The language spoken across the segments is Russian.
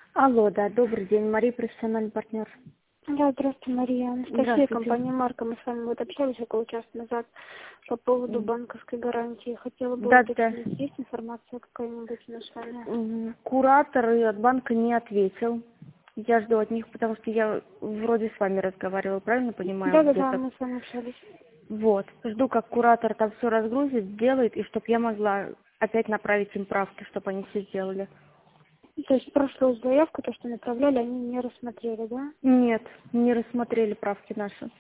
Алло, да, добрый день, Мария, профессиональный партнер. Да, здравствуйте, Мария. Анастасия, Здравствуйте. компания Марка. Мы с вами вот общались около часа назад по поводу М, банковской гарантии. Хотела бы Да, да. уточнить, есть информация какая-нибудь у нас с вами? Куратор от банка не ответил. Я жду от них, потому что я вроде с вами разговаривала, правильно понимаю, Да, где-то. мы с вами общались. Вот. Жду, как куратор там все разгрузит, сделает, и чтобы я могла опять направить им правки, чтобы они все сделали. То есть прошлую заявку, то, что направляли, они не рассмотрели, да? Нет, не рассмотрели правки наши.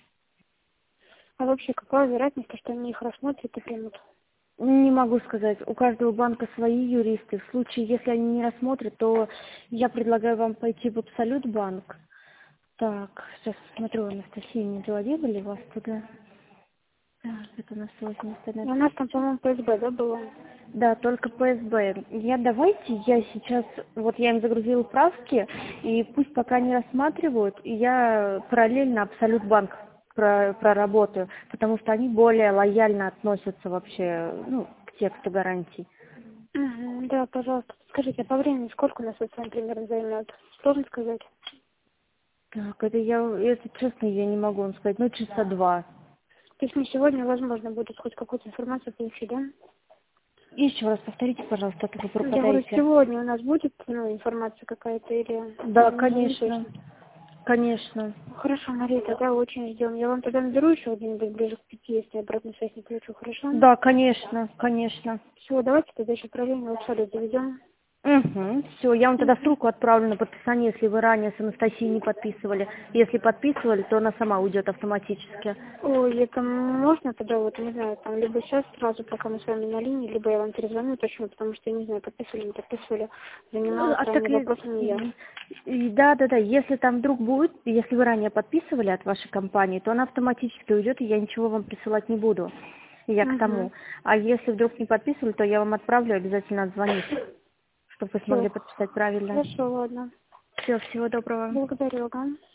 А вообще, какая вероятность, что они их рассмотрят и примут? Не могу сказать. У каждого банка свои юристы. В случае, если они не рассмотрят, то я предлагаю вам пойти в Абсолют банк. Так, сейчас смотрю, Анастасия, не заводила ли вас туда? Так, это у нас сегодня И стоит. у нас там, по-моему, ПСБ, да, было? Да, только ПСБ. Я сейчас, вот я им загрузила правки, и пусть пока не рассматривают, и я параллельно Абсолют банк проработаю, потому что они более лояльно относятся вообще, ну, к тексту гарантий. Мгм, да, пожалуйста. Скажите, а по времени сколько у нас это с вами примерно займет? Сложно сказать? Так, это честно, я не могу вам сказать, ну, часа два. То есть мне сегодня, возможно, будет хоть какую-то информацию получить, да? Еще раз повторите, пожалуйста, а то вы Я говорю, пропадаете. сегодня у нас будет, информация какая-то или Да, не конечно, точно? конечно. Хорошо, Мария, тогда очень ждем. Я вам тогда наберу еще где-нибудь ближе к 5, если обратную связь не получу, хорошо? Да, конечно, конечно. Все, давайте тогда еще параллельно в абсолют заведем. Угу, все, я вам тогда Мгм. ссылку отправлю на подписание, если вы ранее с Анастасией не подписывали. Если подписывали, то она сама уйдет автоматически. Ой, это можно тогда, вот, не знаю, там, либо сейчас сразу, пока мы с вами на линии, либо я вам перезвоню точно, потому что я не знаю, подписывали, не подписывали. Занималась А так ранее вопросом не я. да, да, да, если там вдруг будет, если вы ранее подписывали от вашей компании, то она автоматически уйдет, и я ничего вам присылать не буду. Я к Угу. тому. А если вдруг не подписывали, то я вам отправлю, обязательно отзвонить, чтобы вы Все, смогли подписать правильно. хорошо, ладно. Все, всего доброго. Благодарю, ага.